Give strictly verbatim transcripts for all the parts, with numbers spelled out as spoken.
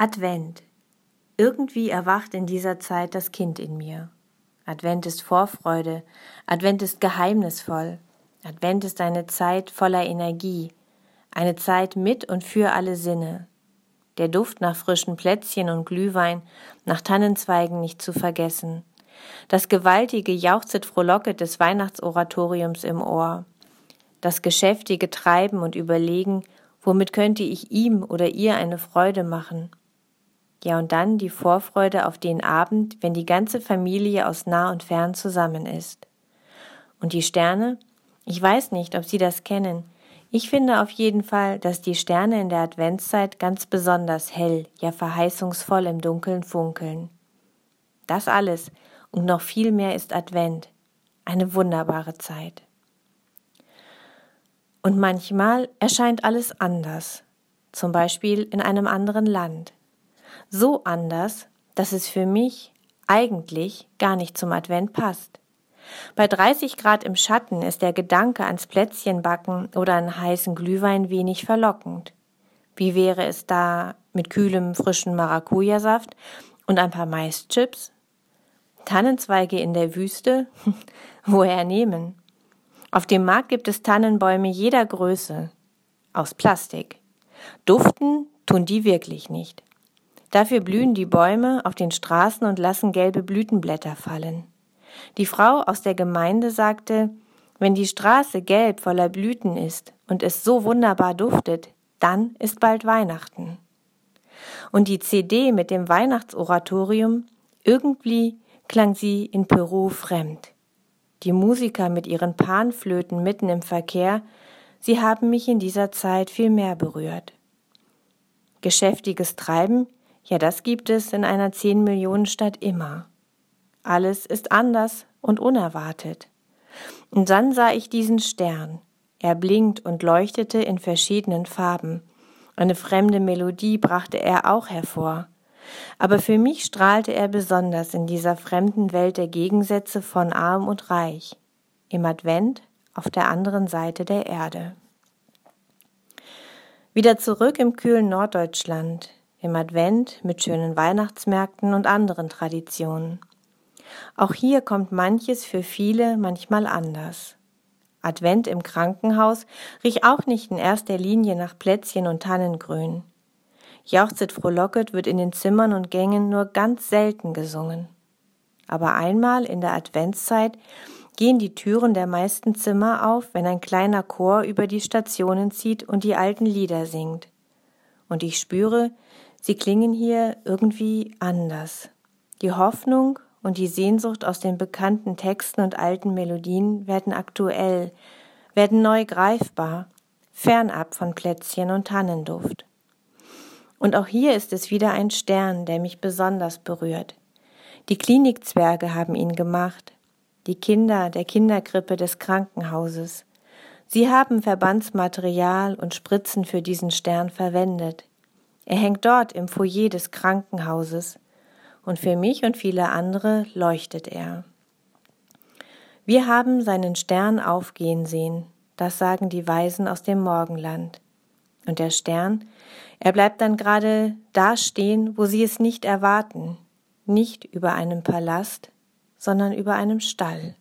Advent. Irgendwie erwacht in dieser Zeit das Kind in mir. Advent ist Vorfreude, Advent ist geheimnisvoll, Advent ist eine Zeit voller Energie, eine Zeit mit und für alle Sinne. Der Duft nach frischen Plätzchen und Glühwein, nach Tannenzweigen nicht zu vergessen. Das gewaltige Jauchzet-Frohlocket des Weihnachtsoratoriums im Ohr. Das geschäftige Treiben und Überlegen, womit könnte ich ihm oder ihr eine Freude machen. Ja, und dann die Vorfreude auf den Abend, wenn die ganze Familie aus nah und fern zusammen ist. Und die Sterne? Ich weiß nicht, ob Sie das kennen. Ich finde auf jeden Fall, dass die Sterne in der Adventszeit ganz besonders hell, ja verheißungsvoll im Dunkeln funkeln. Das alles und noch viel mehr ist Advent. Eine wunderbare Zeit. Und manchmal erscheint alles anders, zum Beispiel in einem anderen Land. So anders, dass es für mich eigentlich gar nicht zum Advent passt. Bei dreißig Grad im Schatten ist der Gedanke ans Plätzchenbacken oder an heißen Glühwein wenig verlockend. Wie wäre es da mit kühlem, frischen Maracuja-Saft und ein paar Maischips? Tannenzweige in der Wüste? Woher nehmen? Auf dem Markt gibt es Tannenbäume jeder Größe. Aus Plastik. Duften tun die wirklich nicht. Dafür blühen die Bäume auf den Straßen und lassen gelbe Blütenblätter fallen. Die Frau aus der Gemeinde sagte, wenn die Straße gelb voller Blüten ist und es so wunderbar duftet, dann ist bald Weihnachten. Und die C D mit dem Weihnachtsoratorium, irgendwie klang sie in Peru fremd. Die Musiker mit ihren Panflöten mitten im Verkehr, sie haben mich in dieser Zeit viel mehr berührt. Geschäftiges Treiben, ja, das gibt es in einer zehn-Millionen-Stadt immer. Alles ist anders und unerwartet. Und dann sah ich diesen Stern. Er blinkt und leuchtete in verschiedenen Farben. Eine fremde Melodie brachte er auch hervor. Aber für mich strahlte er besonders in dieser fremden Welt der Gegensätze von arm und reich. Im Advent auf der anderen Seite der Erde. Wieder zurück im kühlen Norddeutschland. Im Advent mit schönen Weihnachtsmärkten und anderen Traditionen. Auch hier kommt manches für viele manchmal anders. Advent im Krankenhaus riecht auch nicht in erster Linie nach Plätzchen und Tannengrün. Jauchzet Frohlocket wird in den Zimmern und Gängen nur ganz selten gesungen. Aber einmal in der Adventszeit gehen die Türen der meisten Zimmer auf, wenn ein kleiner Chor über die Stationen zieht und die alten Lieder singt. Und ich spüre, sie klingen hier irgendwie anders. Die Hoffnung und die Sehnsucht aus den bekannten Texten und alten Melodien werden aktuell, werden neu greifbar, fernab von Plätzchen und Tannenduft. Und auch hier ist es wieder ein Stern, der mich besonders berührt. Die Klinikzwerge haben ihn gemacht, die Kinder der Kinderkrippe des Krankenhauses. Sie haben Verbandsmaterial und Spritzen für diesen Stern verwendet. Er hängt dort im Foyer des Krankenhauses und für mich und viele andere leuchtet er. Wir haben seinen Stern aufgehen sehen, das sagen die Weisen aus dem Morgenland. Und der Stern, er bleibt dann gerade da stehen, wo sie es nicht erwarten, nicht über einem Palast, sondern über einem Stall.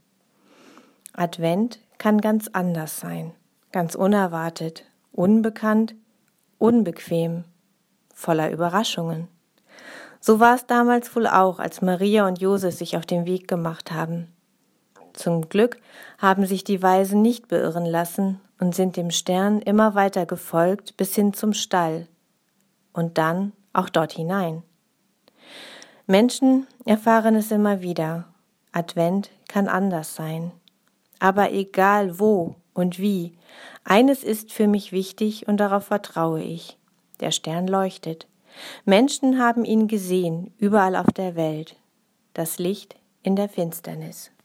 Advent kann ganz anders sein, ganz unerwartet, unbekannt, unbequem, voller Überraschungen. So war es damals wohl auch, als Maria und Josef sich auf den Weg gemacht haben. Zum Glück haben sich die Weisen nicht beirren lassen und sind dem Stern immer weiter gefolgt bis hin zum Stall und dann auch dort hinein. Menschen erfahren es immer wieder. Advent kann anders sein. Aber egal wo und wie, eines ist für mich wichtig und darauf vertraue ich. Der Stern leuchtet. Menschen haben ihn gesehen, überall auf der Welt. Das Licht in der Finsternis.